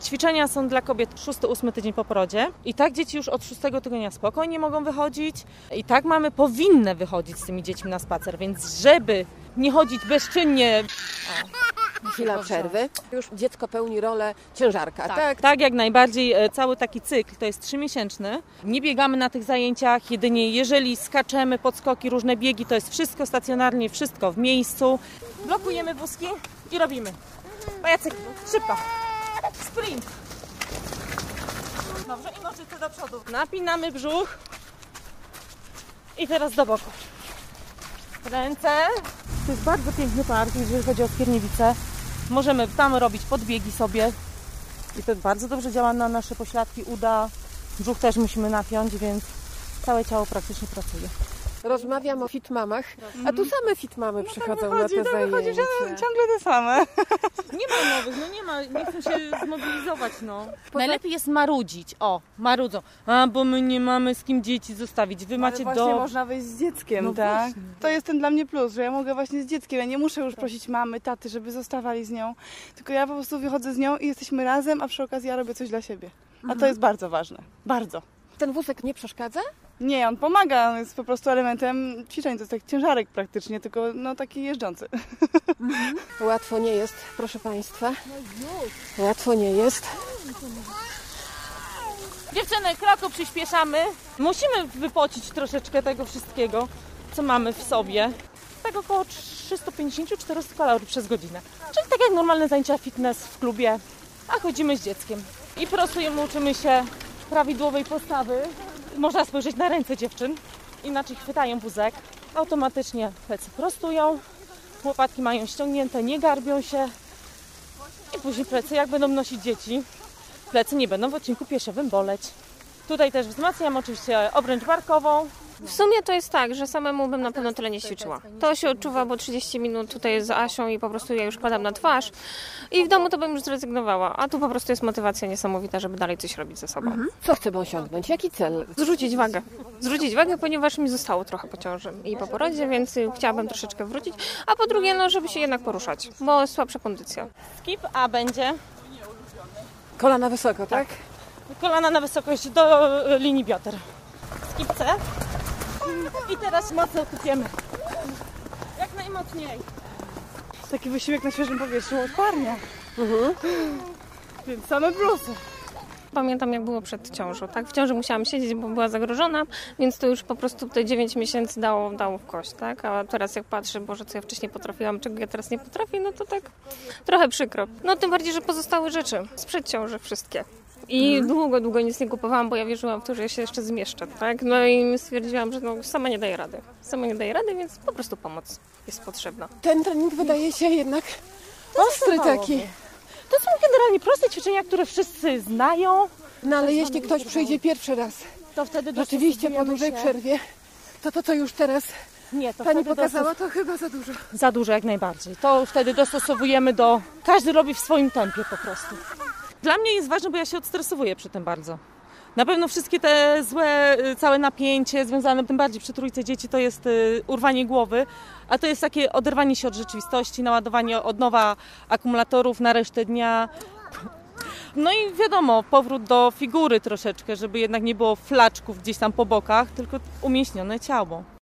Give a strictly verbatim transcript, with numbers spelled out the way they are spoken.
Ćwiczenia są dla kobiet szósty ósmy tydzień po porodzie i tak dzieci już od szóstego tygodnia spokojnie mogą wychodzić i tak mamy powinny wychodzić z tymi dziećmi na spacer, więc żeby nie chodzić bezczynnie... O. Chwila przerwy. Już dziecko pełni rolę ciężarka, tak? Tak, tak, jak najbardziej. Cały taki cykl to jest trzymiesięczny. Nie biegamy na tych zajęciach, jedynie jeżeli skaczemy, podskoki, różne biegi, to jest wszystko stacjonarnie, wszystko w miejscu. Blokujemy wózki i robimy. Pajacyk, szybko. Sprint. Dobrze, i nożyce do przodu. Napinamy brzuch. I teraz do boku. Ręce. To jest bardzo piękny park, jeżeli chodzi o Skierniewice. Możemy tam robić podbiegi sobie i to bardzo dobrze działa na nasze pośladki, uda. Brzuch też musimy napiąć, więc całe ciało praktycznie pracuje. Rozmawiam o fit mamach, a tu same fit mamy no przychodzą tak wychodzi, na te tak wychodzi, zajęcia. że ciągle te same. Nie ma nowych, no nie ma, nie chcą się zmobilizować, no. Najlepiej jest marudzić, o, marudzą. A, bo my nie mamy z kim dzieci zostawić, wy macie właśnie do... można wyjść z dzieckiem, No tak? właśnie. To jest ten dla mnie plus, że ja mogę właśnie z dzieckiem, ja nie muszę już prosić mamy, taty, żeby zostawali z nią, tylko ja po prostu wychodzę z nią i jesteśmy razem, a przy okazji ja robię coś dla siebie. A to jest bardzo ważne, bardzo. Ten wózek nie przeszkadza? Nie, on pomaga, on jest po prostu elementem ćwiczeń, to jest taki ciężarek praktycznie, tylko no taki jeżdżący. Mhm. Łatwo nie jest, proszę Państwa. Łatwo nie jest. Dziewczyny, kroku przyspieszamy. Musimy wypocić troszeczkę tego wszystkiego, co mamy w sobie. Tak około trzysta pięćdziesiąt do czterystu kalorii przez godzinę. Czyli tak jak normalne zajęcia fitness w klubie, a chodzimy z dzieckiem. I prostujemy, uczymy się prawidłowej postawy. Można spojrzeć na ręce dziewczyn, inaczej chwytają wózek. Automatycznie plecy prostują, łopatki mają ściągnięte, nie garbią się. I później plecy, jak będą nosić dzieci, plecy nie będą w odcinku piersiowym boleć. Tutaj też wzmacniam oczywiście obręcz barkową. W sumie to jest tak, że samemu bym na pewno tyle nie ćwiczyła. To się odczuwa, bo trzydzieści minut tutaj jest z Asią i po prostu ja już kładam na twarz i w domu to bym już zrezygnowała, a tu po prostu jest motywacja niesamowita, żeby dalej coś robić ze sobą. Mhm. Co chcemy osiągnąć? Jaki cel? Zrzucić wagę. Zrzucić wagę, ponieważ mi zostało trochę po ciąży i po porodzie, więc chciałabym troszeczkę wrócić, a po drugie, no żeby się jednak poruszać, bo jest słabsza kondycja. Skip A będzie. Kolana wysoko, tak? Kolana na wysokość do linii bioder. Skip C. I teraz mocno kupiemy. Jak najmocniej. Taki wysiłek na świeżym powietrzu odparnia. Mhm. Więc same plusy. Pamiętam, jak było przed ciążą, tak? W ciąży musiałam siedzieć, bo była zagrożona, więc to już po prostu te dziewięć miesięcy dało, dało w kość, tak? A teraz jak patrzę, Boże, co ja wcześniej potrafiłam, czego ja teraz nie potrafię, no to tak trochę przykro. No tym bardziej, że pozostałe rzeczy sprzed ciąży wszystkie. I mhm. długo, długo nic nie kupowałam, bo ja wierzyłam w to, że ja się jeszcze zmieszczę, tak? No i stwierdziłam, że no, sama nie daję rady. Sama nie daję rady, więc po prostu pomoc jest potrzebna. Ten trening wydaje się jednak ostry taki. To są generalnie proste ćwiczenia, które wszyscy znają. No ale jeśli ktoś przyjdzie pierwszy raz, to wtedy rzeczywiście po dużej się. przerwie, to to co już teraz Nie, to Pani wtedy pokazała, dostos... to chyba za dużo. Za dużo jak najbardziej. To wtedy dostosowujemy do... Każdy robi w swoim tempie po prostu. Dla mnie jest ważne, bo ja się odstresowuję przy tym bardzo. Na pewno wszystkie te złe, całe napięcie związane, tym bardziej przy trójce dzieci, to jest urwanie głowy, a to jest takie oderwanie się od rzeczywistości, naładowanie od nowa akumulatorów na resztę dnia. No i wiadomo, powrót do figury troszeczkę, żeby jednak nie było flaczków gdzieś tam po bokach, tylko umięśnione ciało.